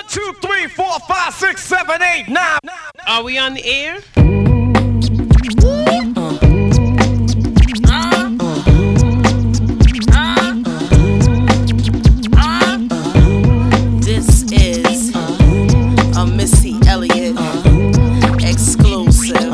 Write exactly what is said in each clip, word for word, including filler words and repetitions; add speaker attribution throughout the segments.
Speaker 1: two, three, four, five, six, seven, eight, nine.
Speaker 2: Are we on the air?
Speaker 3: This is a Missy Elliott exclusive.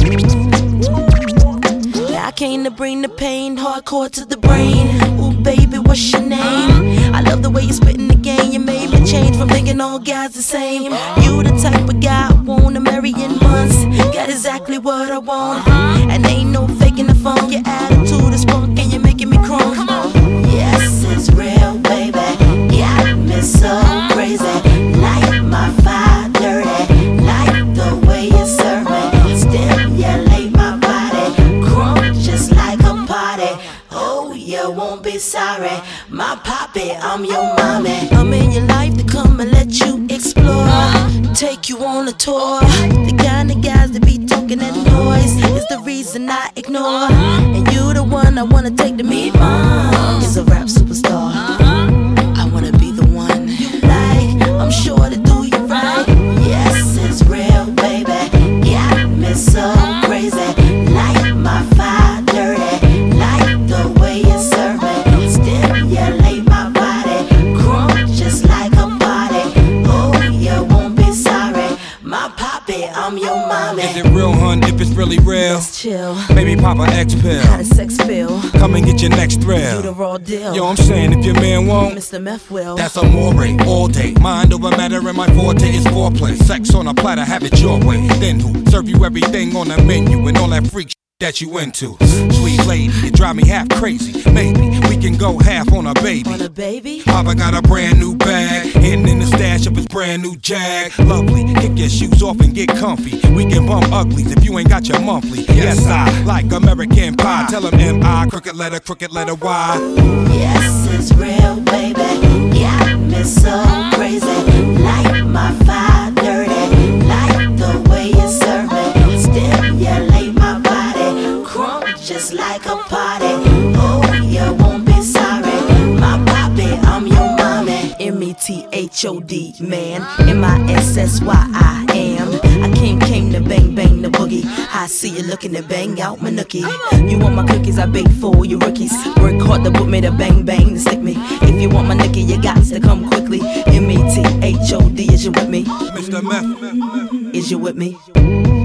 Speaker 3: I came to bring the pain, hardcore to the brain. Ooh, baby, what's your name? I love the way you spittin' the game. You made me change from thinking all guys the same. You the type of guy I wanna marry in months. Got exactly what I want, and ain't no faking the phone. Your attitude is funk and you're making me crunk. Yes, it's real, baby. Got me so crazy. Like my fire dirty. Like the way you serve me. Stimulate my body. Crunk just like a party. Oh, you won't be sorry. My poppy, I'm your mommy. I'm in your life to come and let you explore. Take you on a tour. The kind of guys that be talking that noise is the reason I ignore. And you the one I wanna take to meet mom. Is a rap superstar. I wanna be the one you like. I'm sure to do you right. Yes, it's real, baby. Got me so crazy. Like my fire dirty. Like the way you serve me. Stimulate my body. Crunk just like a party. Oh, you won't be sorry. My poppy, I'm your mommy.
Speaker 1: Is it real, hun? If it's really real,
Speaker 3: Let's chill.
Speaker 1: maybe pop a X pill.
Speaker 3: How does sex feel?
Speaker 1: Come and get your next
Speaker 3: You the
Speaker 1: thrill.
Speaker 3: raw deal.
Speaker 1: Yo, I'm saying if your man won't,
Speaker 3: Mister Meth will.
Speaker 1: that's amore all day. Mind over matter and my forte is foreplay. Sex on a platter, have it your way. Then who serve you everything on the menu and all that freak that you into? Sweet lady, you drive me half crazy. Maybe we can go half on a baby.
Speaker 3: On a baby?
Speaker 1: Papa got a brand new bag, hidden in the stash of his brand new Jag. Lovely, kick your shoes off and get comfy. We can bump uglies if you ain't got your monthly. Yes, I like American Pie. Tell him M I, crooked letter, crooked letter Y.
Speaker 3: Yes, it's real, baby. Got me so crazy. Like my fire dirty. Like the way you serve me. Stimulate my body. Crunk just like a party. Oh, you won't be sorry. My poppy, I'm your mommy. M E T H O D, man. M I S S Y I am. I came, came to bang, bang the boogie. I see you looking to bang out my nookie. You want my cookies, I bake for you rookies. Work hard to put me to bang, bang to stick me. If you want my nookie, you got to come quickly. M E T H O D, is you with me?
Speaker 1: Mister Meth.
Speaker 3: Is you with me?